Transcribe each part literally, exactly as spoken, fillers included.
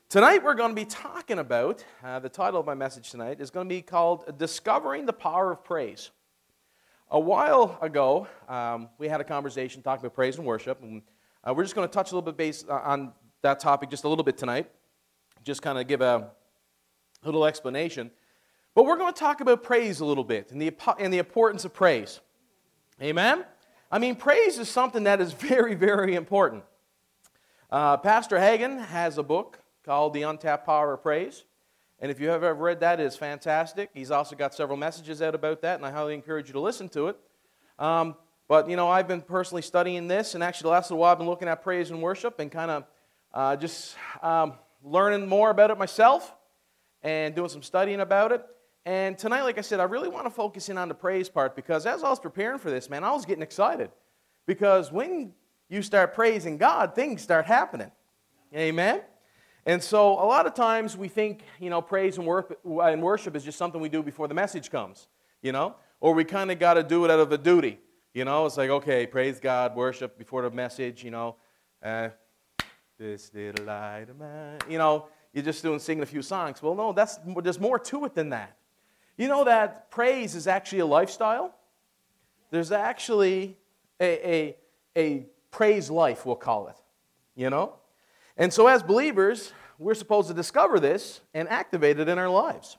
Tonight we're going to be talking about, uh, the title of my message tonight is going to be called Discovering the Power of Praise. A while ago, um, we had a conversation talking about praise and worship, and uh, we're just going to touch a little bit based on that topic just a little bit tonight, just kind of give a little explanation. But we're going to talk about praise a little bit and the, and the importance of praise. Amen? I mean, praise is something that is very, very important. Uh, Pastor Hagen has a book called The Untapped Power of Praise. And if you have ever read that, it is fantastic. He's also got several messages out about that, and I highly encourage you to listen to it. Um, but, you know, I've been personally studying this, and actually the last little while I've been looking at praise and worship and kind of uh, just um, learning more about it myself and doing some studying about it. And tonight, like I said, I really want to focus in on the praise part because as I was preparing for this, man, I was getting excited. Because when you start praising God, things start happening. Amen? And so a lot of times we think, you know, praise and worship is just something we do before the message comes, you know, or we kind of got to do it out of a duty, you know. It's like, okay, praise God, worship before the message, you know, uh, this little light of mine, you know, you're just doing singing a few songs. Well, no, that's there's more to it than that. You know that praise is actually a lifestyle. There's actually a a, a praise life, we'll call it, you know. And so as believers, we're supposed to discover this and activate it in our lives.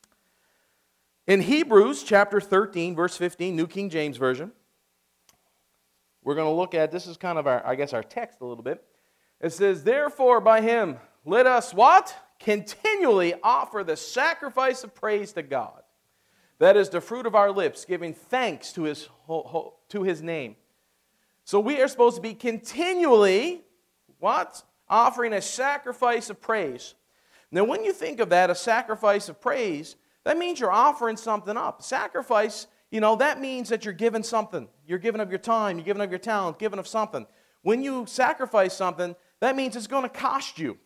In Hebrews chapter thirteen, verse fifteen, New King James Version, we're going to look at, this is kind of our, I guess, our text a little bit. It says, therefore by him, let us what? Continually offer the sacrifice of praise to God. That is the fruit of our lips, giving thanks to his, to his name. So we are supposed to be continually, what? Offering a sacrifice of praise. Now, when you think of that, a sacrifice of praise, that means you're offering something up. Sacrifice, you know, that means that you're giving something. You're giving of your time, you're giving of your talent, giving of something. When you sacrifice something, that means it's going to cost you.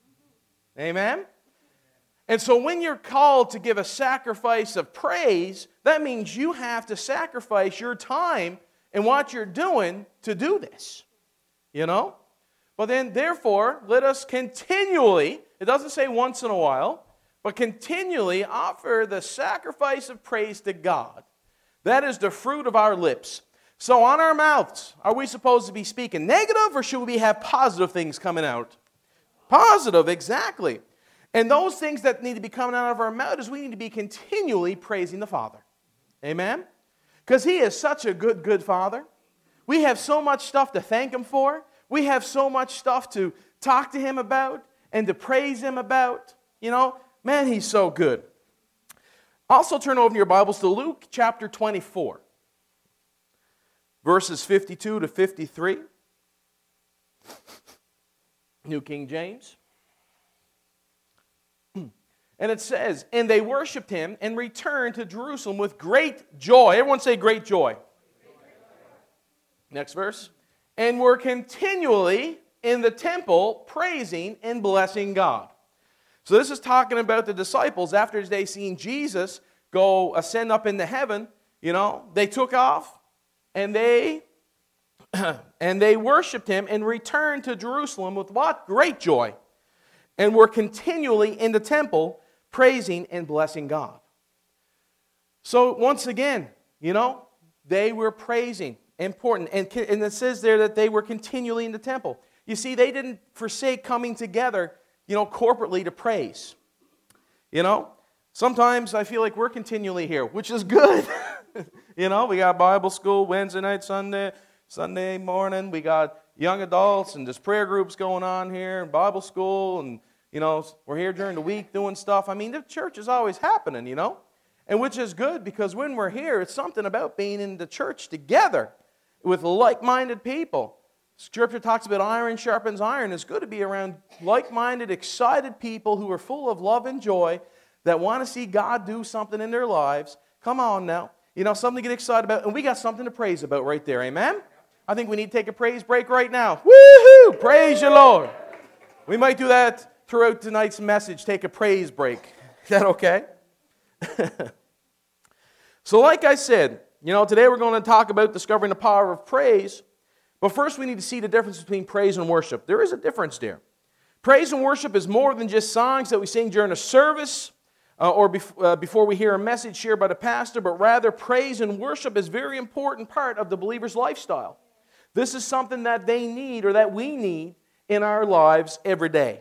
Amen? And so when you're called to give a sacrifice of praise, that means you have to sacrifice your time and what you're doing to do this. You know? But then, therefore, let us continually, it doesn't say once in a while, but continually offer the sacrifice of praise to God. That is the fruit of our lips. So on our mouths, are we supposed to be speaking negative or should we have positive things coming out? Positive, exactly. And those things that need to be coming out of our mouth is we need to be continually praising the Father. Amen? Because He is such a good, good Father. We have so much stuff to thank Him for. We have so much stuff to talk to Him about and to praise Him about. You know, man, He's so good. Also turn over your Bibles to Luke chapter twenty-four, verses fifty-two to fifty-three. New King James. And it says, and they worshipped Him and returned to Jerusalem with great joy. Everyone say great joy. Next verse. And were continually in the temple praising and blessing God. So this is talking about the disciples after they seen Jesus go ascend up into heaven. You know, they took off and they and they worshipped Him and returned to Jerusalem with what? Great joy. And were continually in the temple praising and blessing God. So once again, you know, they were praising. Important. And, and it says there that they were continually in the temple. You see, they didn't forsake coming together, you know, corporately to praise. You know, sometimes I feel like we're continually here, which is good. You know, we got Bible school Wednesday night, Sunday, Sunday morning. We got young adults and just prayer groups going on here, and Bible school, and, you know, we're here during the week doing stuff. I mean, the church is always happening, you know, and which is good because when we're here, it's something about being in the church together with like-minded people. Scripture talks about iron sharpens iron. It's good to be around like-minded, excited people who are full of love and joy that want to see God do something in their lives. Come on now. You know, something to get excited about. And we got something to praise about right there. Amen? I think we need to take a praise break right now. Woo-hoo! Praise you, Lord. We might do that throughout tonight's message. Take a praise break. Is that okay? So like I said, you know, today we're going to talk about discovering the power of praise. But first we need to see the difference between praise and worship. There is a difference there. Praise and worship is more than just songs that we sing during a service uh, or bef- uh, before we hear a message shared by the pastor, but rather praise and worship is a very important part of the believer's lifestyle. This is something that they need or that we need in our lives every day.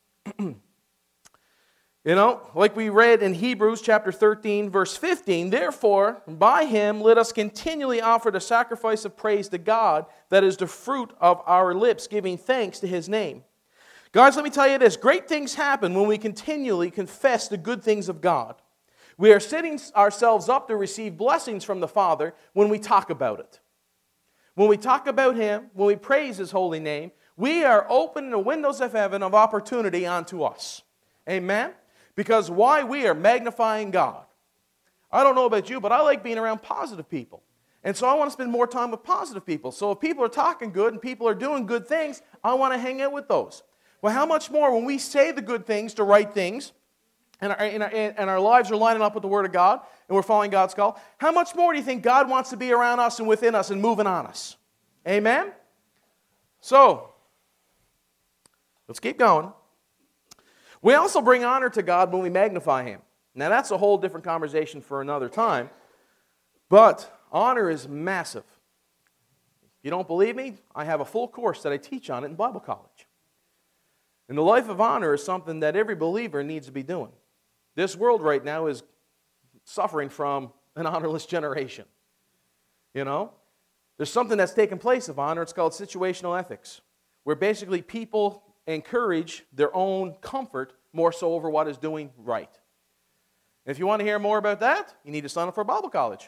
You know, like we read in Hebrews chapter thirteen, verse fifteen, therefore, by him let us continually offer the sacrifice of praise to God, that is the fruit of our lips, giving thanks to his name. Guys, let me tell you this. Great things happen when we continually confess the good things of God. We are setting ourselves up to receive blessings from the Father when we talk about it. When we talk about him, when we praise his holy name, we are opening the windows of heaven of opportunity onto us. Amen? Because why? We are magnifying God. I don't know about you, but I like being around positive people. And so I want to spend more time with positive people. So if people are talking good and people are doing good things, I want to hang out with those. Well, how much more when we say the good things, the right things, and our, and our, and our lives are lining up with the Word of God, and we're following God's call, how much more do you think God wants to be around us and within us and moving on us? Amen? So, let's keep going. We also bring honor to God when we magnify him. Now, that's a whole different conversation for another time, but honor is massive. If you don't believe me, I have a full course that I teach on it in Bible college. And the life of honor is something that every believer needs to be doing. This world right now is suffering from an honorless generation. You know? There's something that's taken place of honor. It's called situational ethics, where basically people encourage their own comfort more so over what is doing right. And if you want to hear more about that, you need to sign up for Bible college.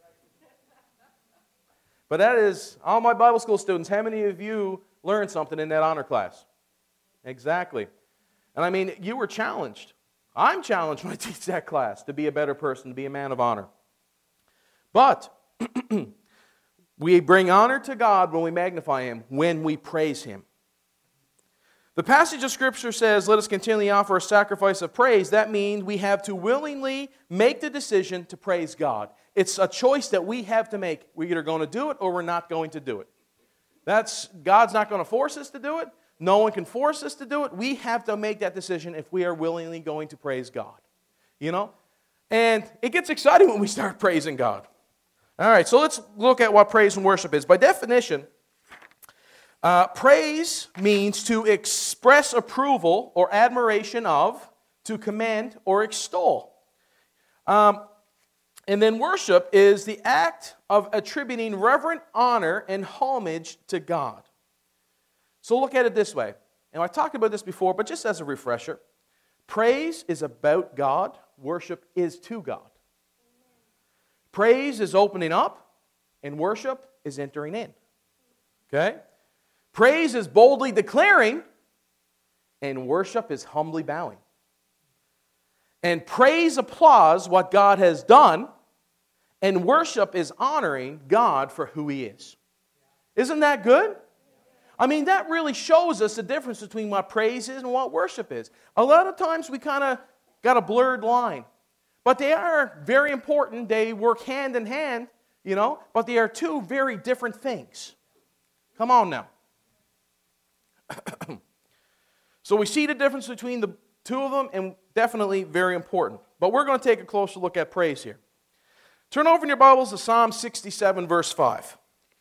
But that is, all my Bible school students, how many of you learned something in that honor class? Exactly. And I mean, you were challenged. I'm challenged when I teach that class to be a better person, to be a man of honor. But we bring honor to God when we magnify him, when we praise him. The passage of Scripture says, let us continually offer a sacrifice of praise. That means we have to willingly make the decision to praise God. It's a choice that we have to make. We're either going to do it or we're not going to do it. That's, God's not going to force us to do it. No one can force us to do it. We have to make that decision if we are willingly going to praise God. You know? And it gets exciting when we start praising God. All right, so let's look at what praise and worship is. By definition, Uh, praise means to express approval or admiration of, to commend or extol. Um, and then worship is the act of attributing reverent honor and homage to God. So look at it this way. And I talked about this before, but just as a refresher, praise is about God, worship is to God. Praise is opening up, and worship is entering in. Okay? Praise is boldly declaring, and worship is humbly bowing. And praise applauds what God has done, and worship is honoring God for who he is. Isn't that good? I mean, that really shows us the difference between what praise is and what worship is. A lot of times we kind of got a blurred line. But they are very important. They work hand in hand, you know, but they are two very different things. Come on now. So we see the difference between the two of them, and definitely very important. But we're going to take a closer look at praise here. Turn over in your Bibles to Psalm sixty-seven, verse five.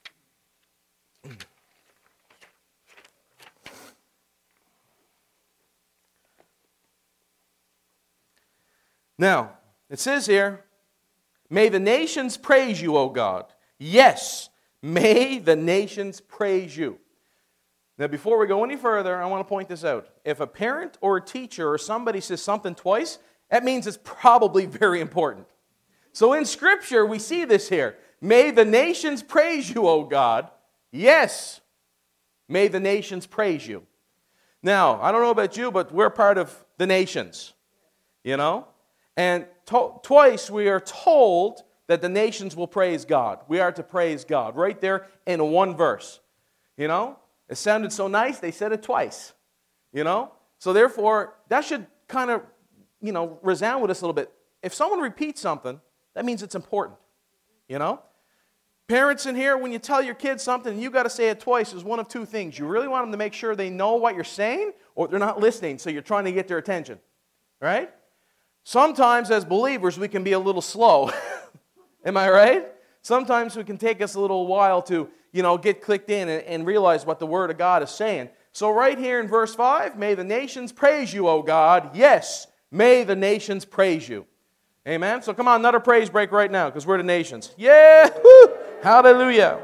Now, it says here, may the nations praise you, O God. Yes, may the nations praise you. Now, before we go any further, I want to point this out. If a parent or a teacher or somebody says something twice, that means it's probably very important. So in Scripture, we see this here. May the nations praise you, O God. Yes, may the nations praise you. Now, I don't know about you, but we're part of the nations, you know? And to- twice we are told that the nations will praise God. We are to praise God right there in one verse, you know? It sounded so nice, they said it twice, you know? So therefore, that should kind of, you know, resound with us a little bit. If someone repeats something, that means it's important, you know? Parents in here, when you tell your kids something and you got to say it twice, there's one of two things. You really want them to make sure they know what you're saying, or they're not listening, so you're trying to get their attention. Right? Sometimes as believers we can be a little slow. Am I right? Sometimes it can take us a little while to, you know, get clicked in and, and realize what the Word of God is saying. So right here in verse five, may the nations praise you, O God. Yes, may the nations praise you. Amen? So come on, another praise break right now, because we're the nations. Yeah! Woo! Hallelujah!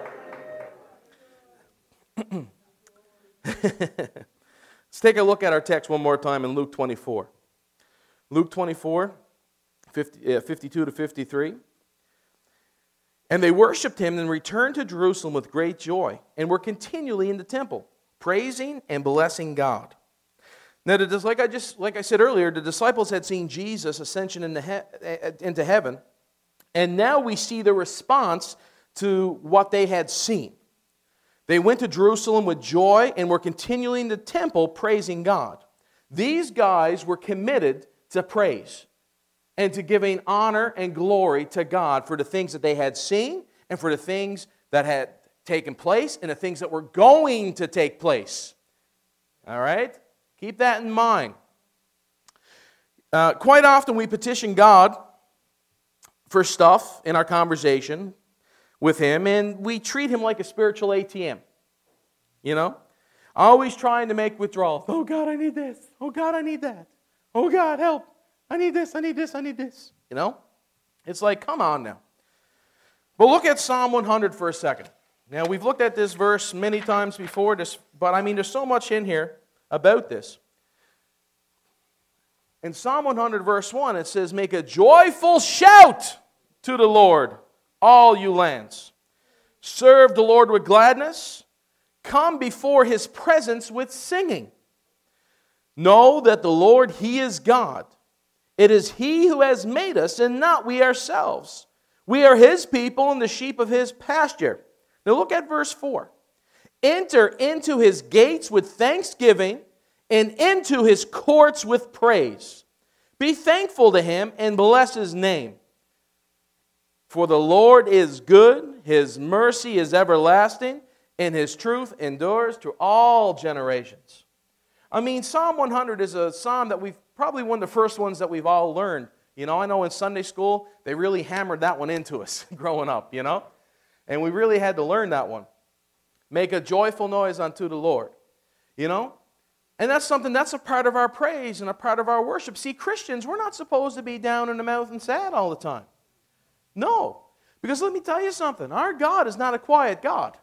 Let's take a look at our text one more time in Luke twenty-four. Luke twenty-four, fifty, uh, fifty-two to fifty-three. And they worshipped him and returned to Jerusalem with great joy, and were continually in the temple, praising and blessing God. Now, the, like I just like I said earlier, the disciples had seen Jesus' ascension into, he, into heaven, and now we see the response to what they had seen. They went to Jerusalem with joy and were continually in the temple praising God. These guys were committed to praise and to giving honor and glory to God for the things that they had seen and for the things that had taken place and the things that were going to take place. All right? Keep that in mind. Uh, quite often we petition God for stuff in our conversation with Him, and we treat Him like a spiritual A T M. You know? Always trying to make withdrawals. Oh God, I need this. Oh God, I need that. Oh God, help. I need this, I need this, I need this. You know? It's like, come on now. But look at Psalm one hundred for a second. Now, we've looked at this verse many times before, this, but I mean, there's so much in here about this. In Psalm one hundred, verse one, it says, make a joyful shout to the Lord, all you lands. Serve the Lord with gladness. Come before His presence with singing. Know that the Lord, He is God. It is He who has made us, and not we ourselves. We are His people and the sheep of His pasture. Now look at verse four. Enter into His gates with thanksgiving, and into His courts with praise. Be thankful to Him and bless His name. For the Lord is good, His mercy is everlasting, and His truth endures to all generations. I mean, Psalm one hundred is a psalm that we've probably one of the first ones that we've all learned. You know, I know in Sunday school, they really hammered that one into us growing up, you know. And we really had to learn that one. Make a joyful noise unto the Lord, you know. And that's something, that's a part of our praise and a part of our worship. See, Christians, we're not supposed to be down in the mouth and sad all the time. No. Because let me tell you something. Our God is not a quiet God.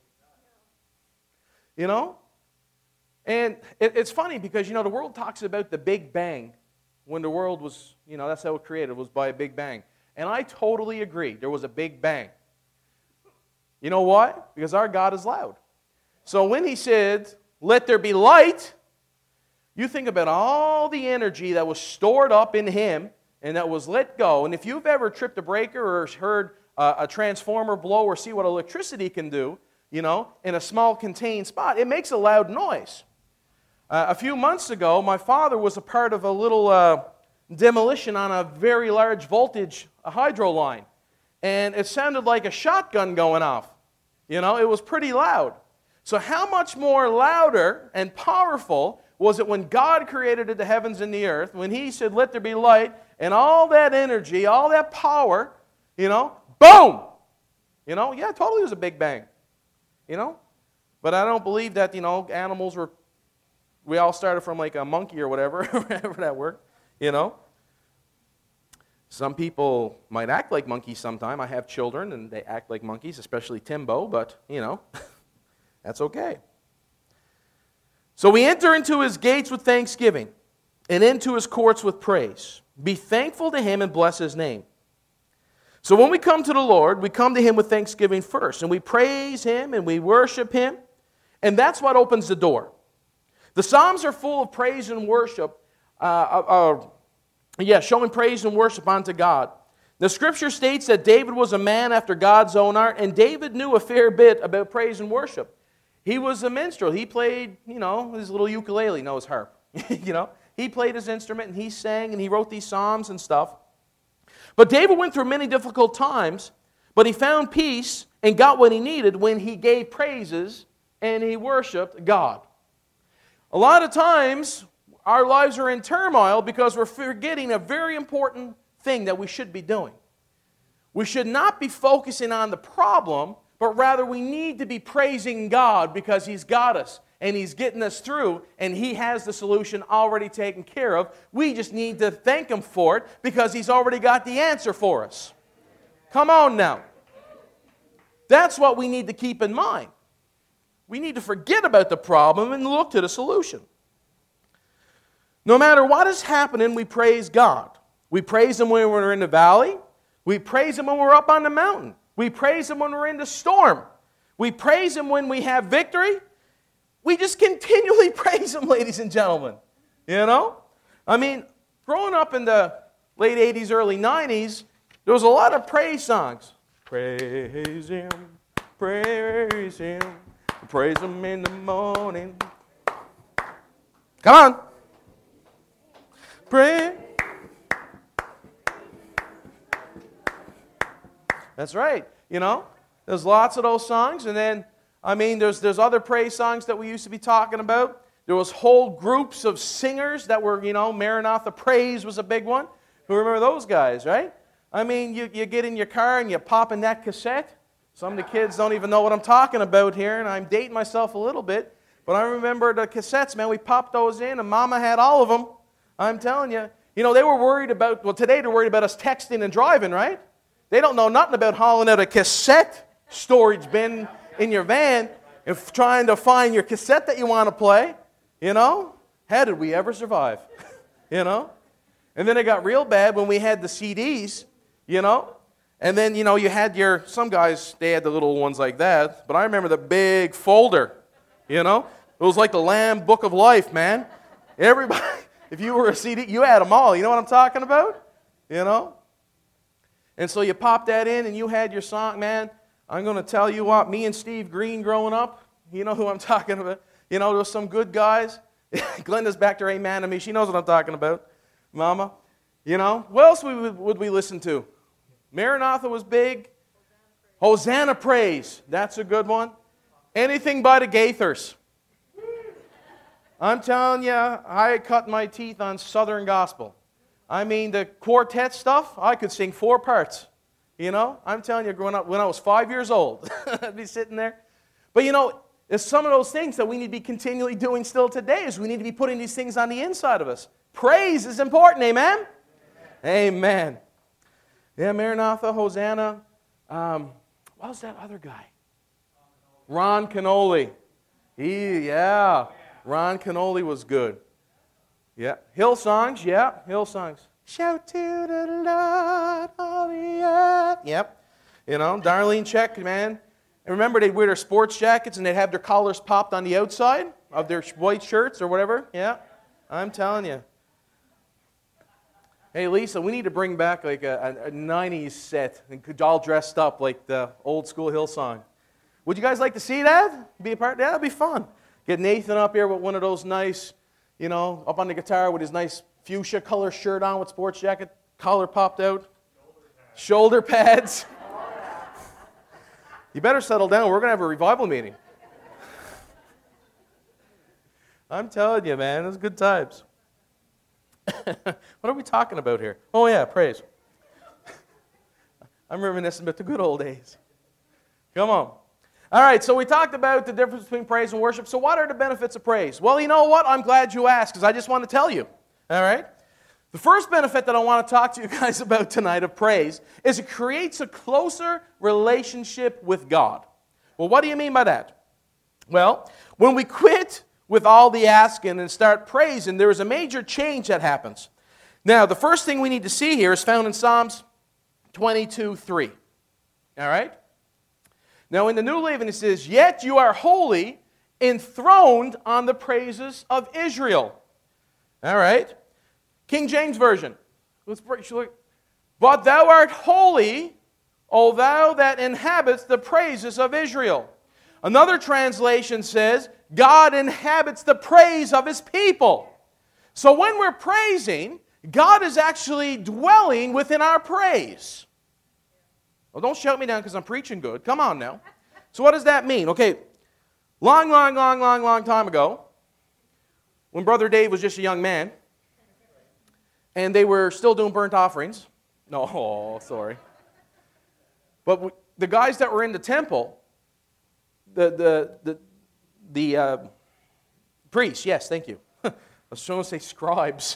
You know? And it, it's funny because, you know, the world talks about the Big Bang. When the world was, you know, that's how it created, was by a Big Bang. And I totally agree. There was a Big Bang. You know why? Because our God is loud. So when He said, let there be light, you think about all the energy that was stored up in Him and that was let go. And if you've ever tripped a breaker or heard a, a transformer blow or see what electricity can do, you know, in a small contained spot, it makes a loud noise. Uh, a few months ago, my father was a part of a little uh, demolition on a very large voltage a hydro line. And it sounded like a shotgun going off. You know, it was pretty loud. So how much more louder and powerful was it when God created the heavens and the earth, when He said, let there be light, and all that energy, all that power, you know, boom! You know, yeah, totally was a Big Bang. You know? But I don't believe that, you know, animals were, we all started from like a monkey or whatever, whatever that worked, you know? Some people might act like monkeys sometime. I have children and they act like monkeys, especially Timbo, but, you know, that's okay. So we enter into His gates with thanksgiving and into His courts with praise. Be thankful to Him and bless His name. So when we come to the Lord, we come to Him with thanksgiving first, and we praise Him and we worship Him, and that's what opens the door. The Psalms are full of praise and worship, uh, uh, uh, yeah, showing praise and worship unto God. The Scripture states that David was a man after God's own heart, and David knew a fair bit about praise and worship. He was a minstrel. He played, you know, his little ukulele, no, his harp. You know, he played his instrument, and he sang, and he wrote these psalms and stuff. But David went through many difficult times, but he found peace and got what he needed when he gave praises and he worshiped God. A lot of times, our lives are in turmoil because we're forgetting a very important thing that we should be doing. We should not be focusing on the problem, but rather we need to be praising God because He's got us and He's getting us through and He has the solution already taken care of. We just need to thank Him for it because He's already got the answer for us. Come on now. That's what we need to keep in mind. We need to forget about the problem and look to the solution. No matter what is happening, we praise God. We praise Him when we're in the valley. We praise Him when we're up on the mountain. We praise Him when we're in the storm. We praise Him when we have victory. We just continually praise Him, ladies and gentlemen. You know? I mean, growing up in the late eighties, early nineties, there was a lot of praise songs. Praise Him, praise Him, praise Him in the morning. Come on. Pray. That's right. You know, there's lots of those songs. And then, I mean, there's, there's other praise songs that we used to be talking about. There was whole groups of singers that were, you know, Maranatha Praise was a big one. Who remember those guys, right? I mean, you, you get in your car and you pop in that cassette. Some of the kids don't even know what I'm talking about here, and I'm dating myself a little bit. But I remember the cassettes, man. We popped those in, and Mama had all of them. I'm telling you. You know, they were worried about, well, today they're worried about us texting and driving, right? They don't know nothing about hauling out a cassette storage bin in your van and trying to find your cassette that you want to play. You know? How did we ever survive? You know? And then it got real bad when we had the C Ds, you know? And then, you know, you had your, some guys, they had the little ones like that. But I remember the big folder, you know? It was like the Lamb Book of Life, man. Everybody, if you were a C D, you had them all. You know what I'm talking about? You know? And so you pop that in and you had your song, man. I'm going to tell you what, me and Steve Green growing up, you know who I'm talking about. You know, there was some good guys. Glenda's back there, amen to me. She knows what I'm talking about. Mama. You know, what else would, would we listen to? Maranatha was big. Hosanna Praise. That's a good one. Anything by the Gaithers. I'm telling you, I cut my teeth on Southern Gospel. I mean, the quartet stuff, I could sing four parts. You know, I'm telling you, growing up, when I was five years old, I'd be sitting there. But you know, there's some of those things that we need to be continually doing still today is we need to be putting these things on the inside of us. Praise is important, amen? Amen. Amen. Yeah, Maranatha, Hosanna. Um, what was that other guy? Ron Canoli. He, yeah, Ron Canoli was good. Yeah, Hillsongs, yeah, Hillsongs. Shout to the Lord, all the earth. Yep. You know, Darlene Check, man. And remember, they'd wear their sports jackets and they'd have their collars popped on the outside of their white shirts or whatever. Yeah, I'm telling you. Hey, Lisa, we need to bring back like a, a, a nineties set and all dressed up like the old school Hillsong. Would you guys like to see that? Be a part? Yeah, that'd be fun. Get Nathan up here with one of those nice, you know, up on the guitar with his nice fuchsia color shirt on with sports jacket, collar popped out, shoulder pads. Shoulder pads. You better settle down. We're going to have a revival meeting. I'm telling you, man, it's good times. What are we talking about here? Oh, yeah, praise. I'm reminiscing about the good old days. Come on. All right, so we talked about the difference between praise and worship. So what are the benefits of praise? Well, you know what? I'm glad you asked because I just want to tell you. All right? The first benefit that I want to talk to you guys about tonight of praise is it creates a closer relationship with God. Well, what do you mean by that? Well, when we quit with all the asking and start praising, there is a major change that happens. Now, the first thing we need to see here is found in Psalms twenty-two three. All right? Now, in the New Living, it says, "Yet you are holy, enthroned on the praises of Israel." All right? King James Version. Let's look. "But thou art holy, O thou that inhabits the praises of Israel." Another translation says, God inhabits the praise of His people. So when we're praising, God is actually dwelling within our praise. Well, don't shout me down because I'm preaching good. Come on now. So what does that mean? Okay, long, long, long, long, long time ago, when Brother Dave was just a young man, and they were still doing burnt offerings. No, oh, sorry. But we, the guys that were in the temple, the the the the uh, priests, yes, thank you. I was trying to say scribes.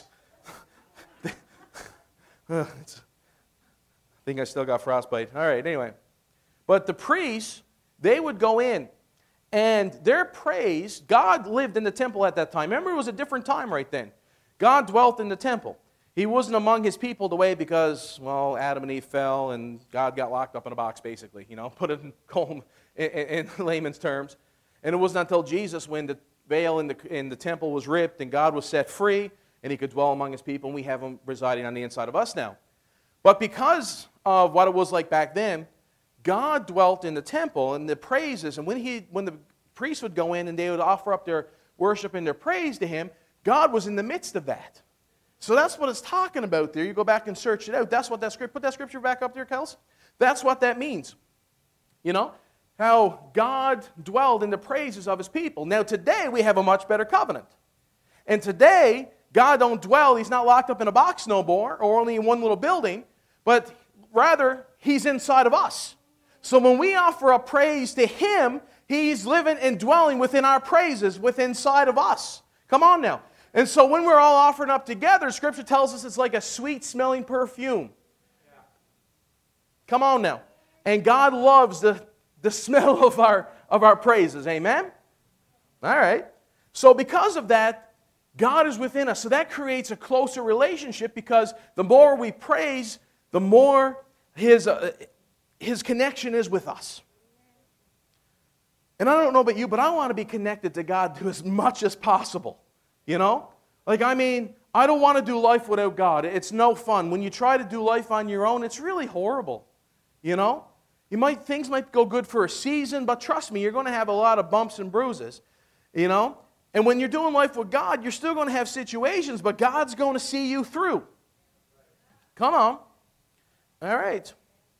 I think I still got frostbite. All right, anyway. But the priests, they would go in, and their praise, God lived in the temple at that time. Remember, it was a different time right then. God dwelt in the temple. He wasn't among his people the way because, well, Adam and Eve fell, and God got locked up in a box, basically. You know, put it in, in, in layman's terms. And it wasn't until Jesus, when the veil in the, in the temple was ripped, and God was set free, and he could dwell among his people, and we have him residing on the inside of us now. But because of what it was like back then, God dwelt in the temple, and the praises, and when he, when the priests would go in and they would offer up their worship and their praise to him, God was in the midst of that. So that's what it's talking about there. You go back and search it out. That's what that script, put that scripture back up there, Kels. That's what that means. You know, how God dwelled in the praises of his people. Now today we have a much better covenant. And today, God don't dwell, he's not locked up in a box no more, or only in one little building, but rather, he's inside of us. So when we offer up praise to him, he's living and dwelling within our praises, within inside of us. Come on now. And so when we're all offering up together, Scripture tells us it's like a sweet-smelling perfume. Yeah. Come on now. And God loves the, the smell of our, of our praises. Amen? All right. So because of that, God is within us. So that creates a closer relationship because the more we praise, the more His, uh, His connection is with us. And I don't know about you, but I want to be connected to God as much as possible. You know? Like, I mean, I don't want to do life without God. It's no fun. When you try to do life on your own, it's really horrible. You know? You might, things might go good for a season, but trust me, you're going to have a lot of bumps and bruises. You know? And when you're doing life with God, you're still going to have situations, but God's going to see you through. Come on. All right.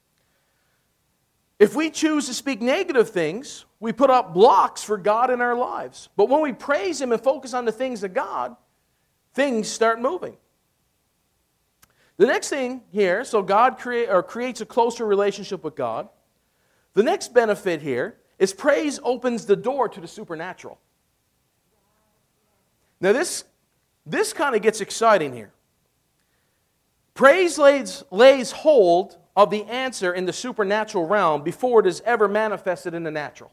If we choose to speak negative things, we put up blocks for God in our lives. But when we praise Him and focus on the things of God, things start moving. The next thing here, so God create, or creates a closer relationship with God. The next benefit here is praise opens the door to the supernatural. Now this, this kind of gets exciting here. Praise lays, lays hold of the answer in the supernatural realm before it is ever manifested in the natural.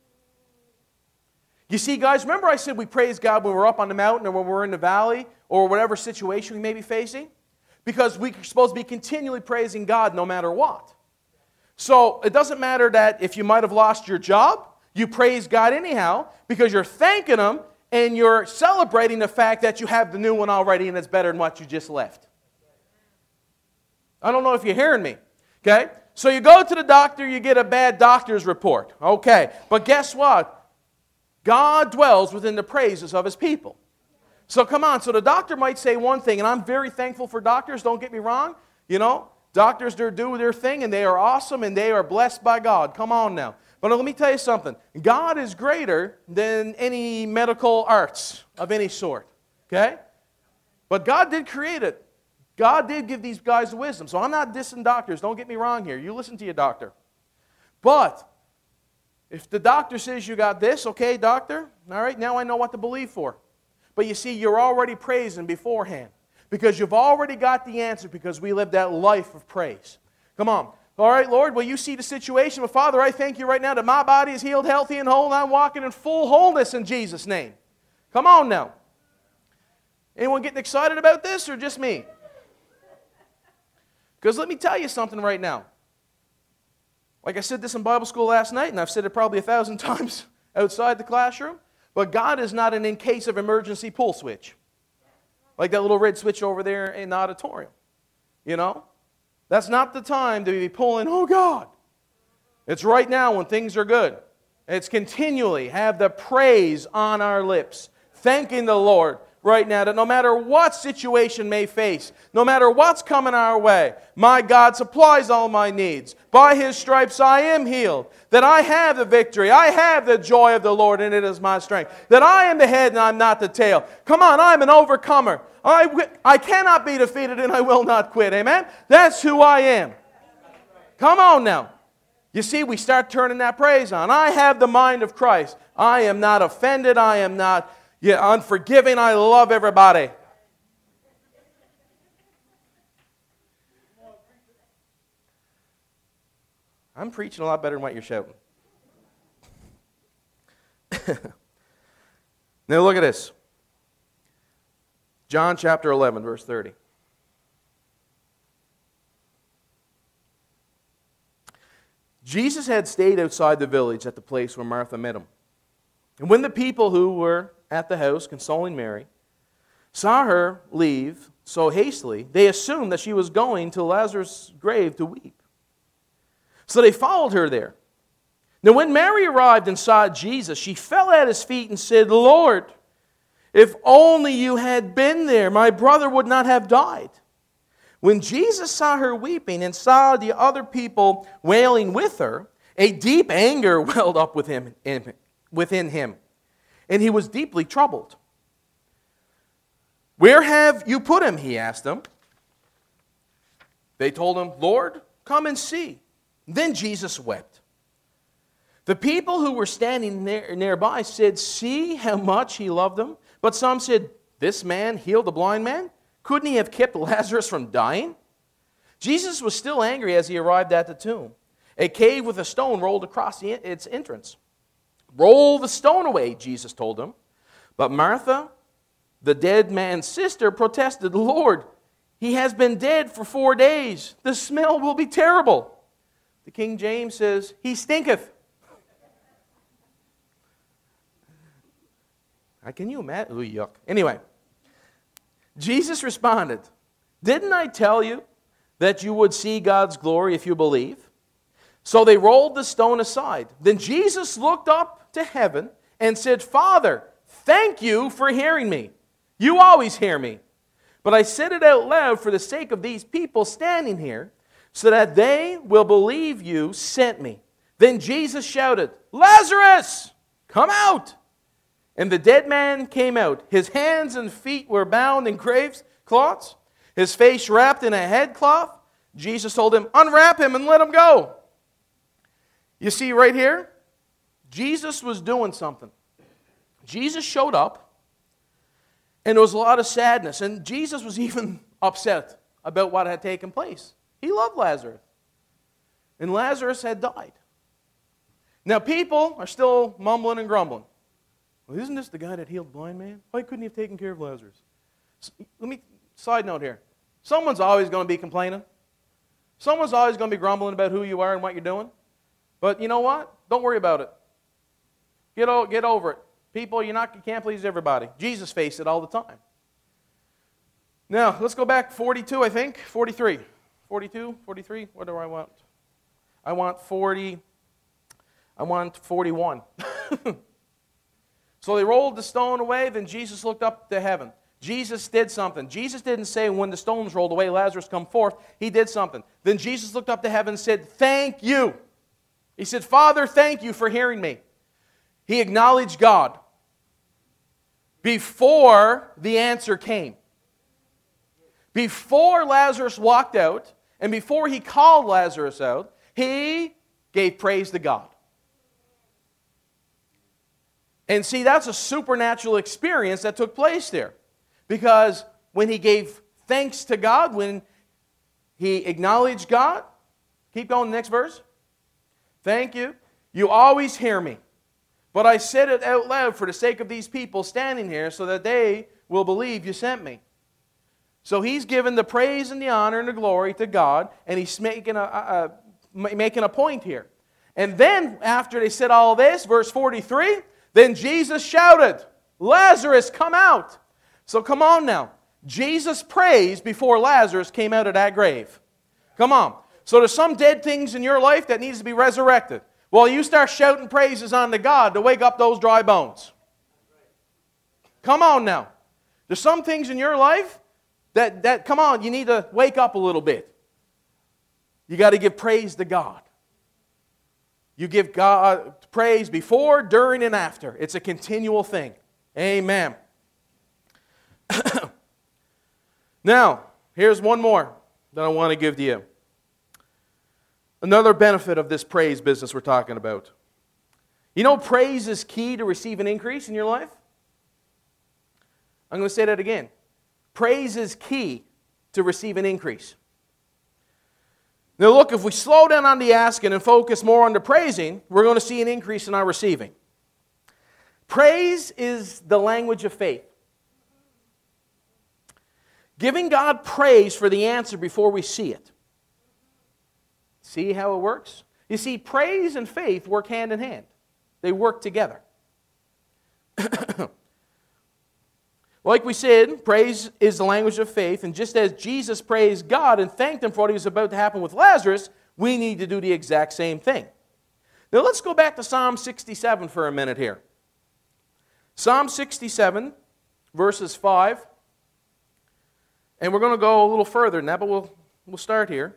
You see, guys, remember I said we praise God when we're up on the mountain or when we're in the valley or whatever situation we may be facing? Because we're supposed to be continually praising God no matter what. So it doesn't matter that if you might have lost your job, you praise God anyhow because you're thanking Him and you're celebrating the fact that you have the new one already and it's better than what you just left. I don't know if you're hearing me. Okay? So you go to the doctor, you get a bad doctor's report. Okay. But guess what? God dwells within the praises of His people. So come on. So the doctor might say one thing, and I'm very thankful for doctors, don't get me wrong. You know, doctors do their thing, and they are awesome, and they are blessed by God. Come on now. But let me tell you something. God is greater than any medical arts of any sort. Okay? But God did create it. God did give these guys the wisdom. So I'm not dissing doctors. Don't get me wrong here. You listen to your doctor. But if the doctor says you got this, okay, doctor, all right, now I know what to believe for. But you see, you're already praising beforehand because you've already got the answer because we live that life of praise. Come on. All right, Lord, well, you see the situation. But Father, I thank you right now that my body is healed, healthy, and whole, and I'm walking in full wholeness in Jesus' name. Come on now. Anyone getting excited about this or just me? Because let me tell you something right now. Like I said this in Bible school last night, and I've said it probably a thousand times outside the classroom, but God is not an in case of emergency pull switch. Like that little red switch over there in the auditorium. You know? That's not the time to be pulling, oh God. It's right now when things are good. It's continually have the praise on our lips, thanking the Lord right now that no matter what situation may face, no matter what's coming our way, my God supplies all my needs. By His stripes I am healed. That I have the victory. I have the joy of the Lord, and it is my strength. That I am the head and I'm not the tail. Come on, I'm an overcomer. I, I cannot be defeated and I will not quit. Amen? That's who I am. Come on now. You see, we start turning that praise on. I have the mind of Christ. I am not offended. I am not yeah, unforgiving. I love everybody. I'm preaching a lot better than what you're shouting. Now look at this. John chapter eleven, verse thirty. Jesus had stayed outside the village at the place where Martha met him. And when the people who were at the house consoling Mary saw her leave so hastily, they assumed that she was going to Lazarus' grave to weep. So they followed her there. Now when Mary arrived and saw Jesus, she fell at his feet and said, "Lord, if only you had been there, my brother would not have died." When Jesus saw her weeping and saw the other people wailing with her, a deep anger welled up within him, within him, and he was deeply troubled. "Where have you put him?" he asked them. They told him, "Lord, come and see." Then Jesus wept. The people who were standing near, nearby said, "See how much he loved them." But some said, "This man healed a blind man? Couldn't he have kept Lazarus from dying?" Jesus was still angry as he arrived at the tomb. A cave with a stone rolled across the, its entrance. "Roll the stone away," Jesus told him. But Martha, the dead man's sister, protested, "Lord, he has been dead for four days. The smell will be terrible." The King James says, "He stinketh." Can you imagine? Ooh, yuck. Anyway, Jesus responded, "Didn't I tell you that you would see God's glory if you believe?" So they rolled the stone aside. Then Jesus looked up to heaven and said, "Father, thank you for hearing me. You always hear me. But I said it out loud for the sake of these people standing here, so that they will believe you sent me." Then Jesus shouted, "Lazarus, come out!" And the dead man came out. His hands and feet were bound in grave cloths, his face wrapped in a headcloth. Jesus told him, "Unwrap him and let him go." You see right here, Jesus was doing something. Jesus showed up, and there was a lot of sadness. And Jesus was even upset about what had taken place. He loved Lazarus. And Lazarus had died. Now people are still mumbling and grumbling. "Well, isn't this the guy that healed the blind man? Why couldn't he have taken care of Lazarus?" Let me, side note here. Someone's always going to be complaining. Someone's always going to be grumbling about who you are and what you're doing. But you know what? Don't worry about it. Get, o- get over it. People, you're not, you can't please everybody. Jesus faced it all the time. Now, let's go back forty-two, I think. forty-three. forty-two, forty-three. What do I want? I want forty. I want forty-one. So they rolled the stone away, then Jesus looked up to heaven. Jesus did something. Jesus didn't say when the stones rolled away, Lazarus come forth. He did something. Then Jesus looked up to heaven and said, "Thank you." He said, "Father, thank you for hearing me." He acknowledged God before the answer came. Before Lazarus walked out, and before he called Lazarus out, he gave praise to God. And see, that's a supernatural experience that took place there. Because when he gave thanks to God, when he acknowledged God, keep going, next verse. "Thank you. You always hear me. But I said it out loud for the sake of these people standing here, so that they will believe you sent me." So he's given the praise and the honor and the glory to God, and he's making a, a, a, making a point here. And then, after they said all this, verse forty-three, then Jesus shouted, "Lazarus, come out." So come on now. Jesus praised before Lazarus came out of that grave. Come on. So there's some dead things in your life that needs to be resurrected. Well, you start shouting praises unto God to wake up those dry bones. Come on now. There's some things in your life that, that come on, you need to wake up a little bit. You got to give praise to God. You give God praise before, during, and after. It's a continual thing. Amen. Now, here's one more that I want to give to you. Another benefit of this praise business we're talking about. You know, praise is key to receive an increase in your life. I'm going to say that again. Praise is key to receive an increase. Now look, if we slow down on the asking and focus more on the praising, we're going to see an increase in our receiving. Praise is the language of faith. Giving God praise for the answer before we see it. See how it works? You see, praise and faith work hand in hand. They work together. Like we said, praise is the language of faith, and just as Jesus praised God and thanked Him for what was about to happen with Lazarus, we need to do the exact same thing. Now let's go back to Psalm sixty-seven for a minute here. Psalm sixty-seven, verses five. And we're going to go a little further than that, but we'll, we'll start here.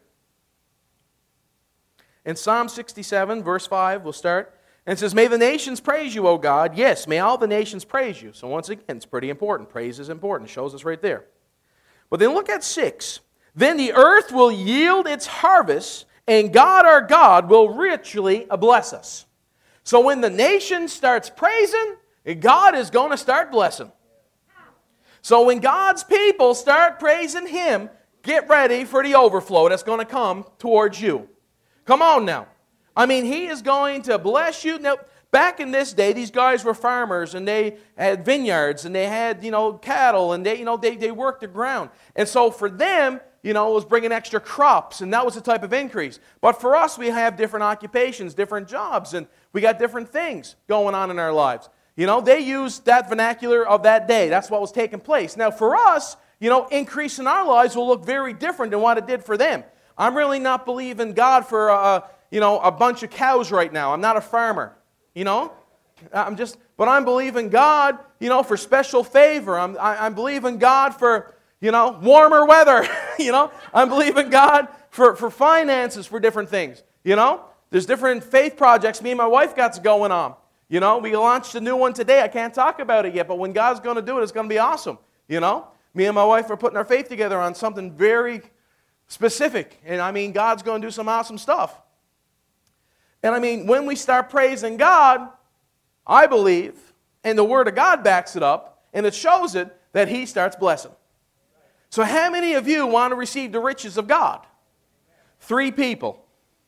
In Psalm sixty-seven, verse five, we'll start. And it says, "May the nations praise you, O God. Yes, may all the nations praise you." So once again, it's pretty important. Praise is important. It shows us right there. But then look at six. "Then the earth will yield its harvest, and God our God will richly bless us." So when the nation starts praising, God is going to start blessing. So when God's people start praising Him, get ready for the overflow that's going to come towards you. Come on now. I mean, He is going to bless you. Now, back in this day, these guys were farmers, and they had vineyards, and they had, you know, cattle, and they, you know, they, they worked the ground. And so for them, you know, it was bringing extra crops, and that was the type of increase. But for us, we have different occupations, different jobs, and we got different things going on in our lives. You know, they used that vernacular of that day. That's what was taking place. Now, for us, you know, increase in our lives will look very different than what it did for them. I'm really not believing God for a, you know, a bunch of cows right now. I'm not a farmer, you know. I'm just, but I'm believing God, you know, for special favor. I'm, I, I'm believing God for, you know, warmer weather. You know, I'm believing God for, for finances for different things. You know, there's different faith projects me and my wife got going on. You know, we launched a new one today. I can't talk about it yet, but when God's going to do it, it's going to be awesome. You know, me and my wife are putting our faith together on something very specific. And I mean, God's going to do some awesome stuff. And I mean, when we start praising God, I believe, and the Word of God backs it up, and it shows it, that He starts blessing. So how many of you want to receive the riches of God? Three people.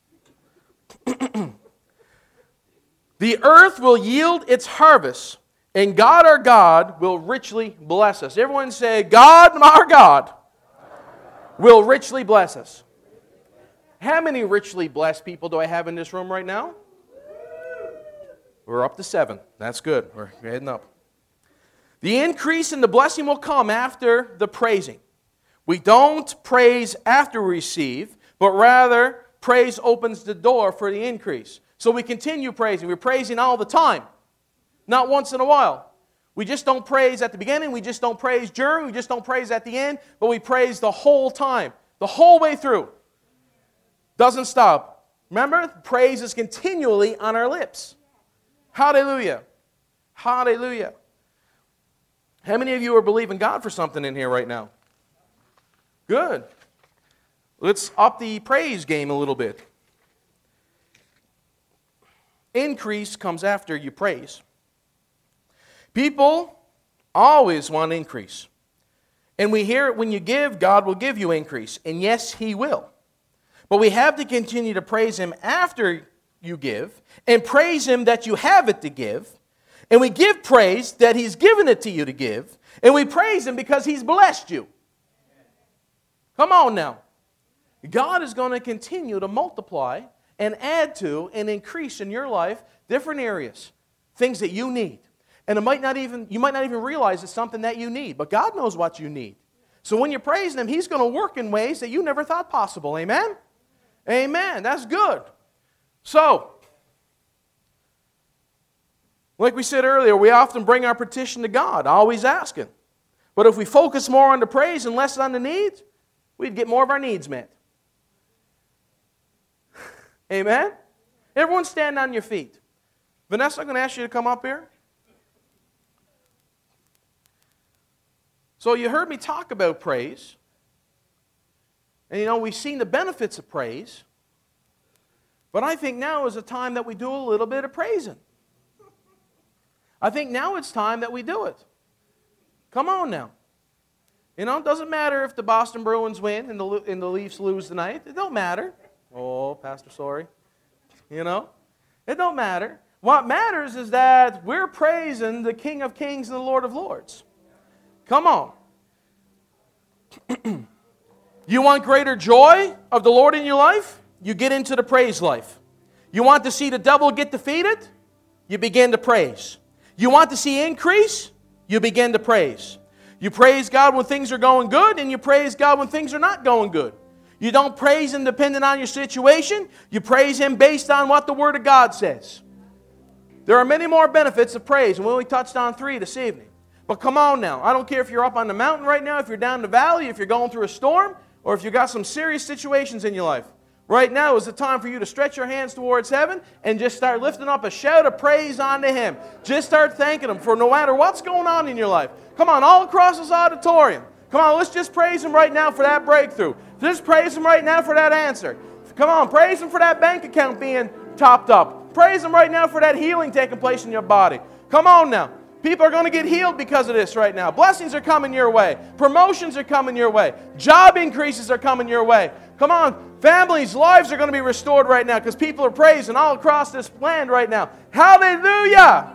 "The earth will yield its harvest, and God our God will richly bless us." Everyone say, "God our God will richly bless us." How many richly blessed people do I have in this room right now? We're up to seven. That's good. We're heading up. The increase in the blessing will come after the praising. We don't praise after we receive, but rather praise opens the door for the increase. So we continue praising. We're praising all the time, not once in a while. We just don't praise at the beginning. We just don't praise during. We just don't praise at the end, but we praise the whole time, the whole way through. Doesn't stop. Remember, praise is continually on our lips. Hallelujah. Hallelujah. How many of you are believing God for something in here right now? Good. Let's up the praise game a little bit. Increase comes after you praise. People always want increase. And we hear it when you give, God will give you increase. And yes, He will. But we have to continue to praise Him after you give, and praise Him that you have it to give. And we give praise that He's given it to you to give. And we praise Him because He's blessed you. Come on now. God is going to continue to multiply and add to and increase in your life different areas, things that you need. And it might not even, you might not even realize it's something that you need, but God knows what you need. So when you're praising Him, He's going to work in ways that you never thought possible. Amen? Amen. That's good. So, like we said earlier, we often bring our petition to God, always asking. But if we focus more on the praise and less on the needs, we'd get more of our needs met. Amen? Everyone stand on your feet. Vanessa, I'm going to ask you to come up here. So you heard me talk about praise. And you know, we've seen the benefits of praise. But I think now is a time that we do a little bit of praising. I think now it's time that we do it. Come on now. You know, it doesn't matter if the Boston Bruins win and the, and the Leafs lose tonight. It don't matter. Oh, Pastor, sorry. You know, it don't matter. What matters is that we're praising the King of Kings and the Lord of Lords. Come on. You want greater joy of the Lord in your life? You get into the praise life. You want to see the devil get defeated? You begin to praise. You want to see increase? You begin to praise. You praise God when things are going good, and you praise God when things are not going good. You don't praise Him dependent on your situation. You praise Him based on what the Word of God says. There are many more benefits of praise, and we only touched on three this evening. But come on now. I don't care if you're up on the mountain right now, if you're down the valley, if you're going through a storm, or if you've got some serious situations in your life. Right now is the time for you to stretch your hands towards heaven and just start lifting up a shout of praise unto Him. Just start thanking Him for no matter what's going on in your life. Come on, all across this auditorium. Come on, let's just praise Him right now for that breakthrough. Just praise Him right now for that answer. Come on, praise Him for that bank account being topped up. Praise Him right now for that healing taking place in your body. Come on now. People are going to get healed because of this right now. Blessings are coming your way. Promotions are coming your way. Job increases are coming your way. Come on, families' lives are going to be restored right now because people are praising all across this land right now. Hallelujah!